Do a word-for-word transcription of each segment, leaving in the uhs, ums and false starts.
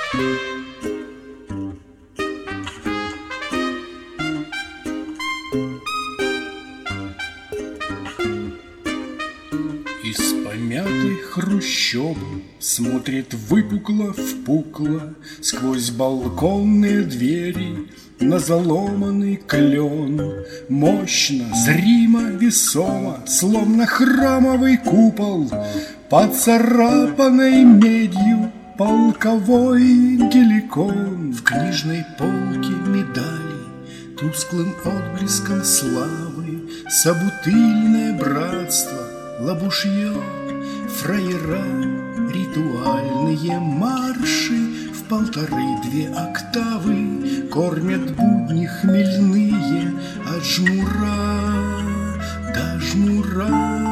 Из помятой хрущобы смотрит выпукло-впукло сквозь балконные двери на заломанный клен. Мощно, зримо, весомо, словно храмовый купол, поцарапанной медью полковой геликон. В книжной полке медали тусклым отблеском славы, собутыльное братство, лабушье, фраера, ритуальные марши в полторы-две октавы кормят будни хмельные от жмура до жмура.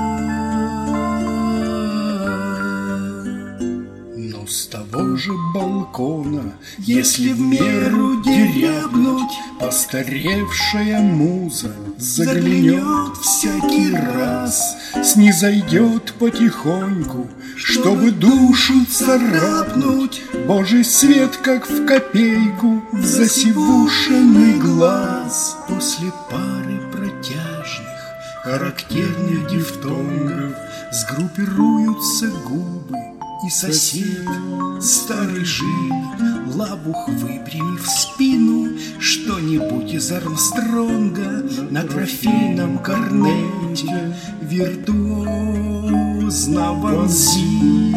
Но с того же балкона, если в меру дерябнуть, постаревшая муза заглянет всякий раз, снизойдет потихоньку, чтобы душу царапнуть. Божий свет, как в копейку, в засивушенный глаз. После пары протяжных, характерных дифтонгов сгруппируются губы, и сосед, старый жид, лабух выпрямив спину, что-нибудь из Армстронга на трофейном корнете виртуозно вонзит.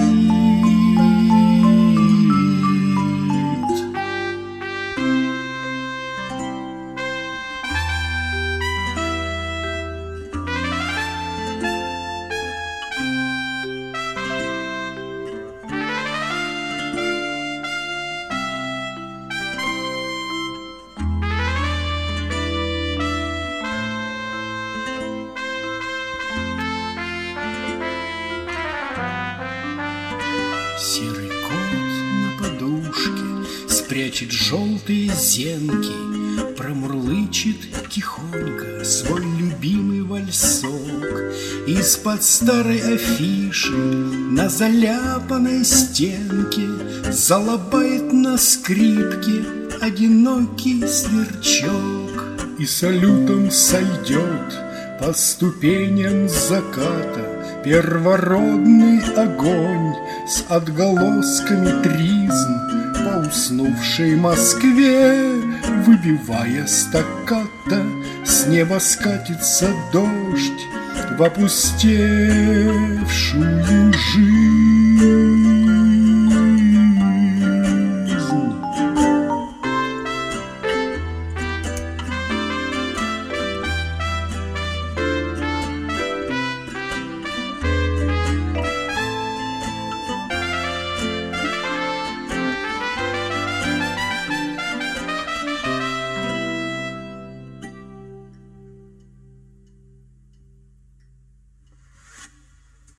Серый кот на подушке спрячет желтые зенки, промурлычет тихонько свой любимый вальсок. Из-под старой афиши на заляпанной стенке залобает на скрипке одинокий сверчок. И салютом сойдет по ступеням заката первородный огонь с отголосками тризн по уснувшей Москве, выбивая стаккато. С неба скатится дождь в опустевшую жизнь.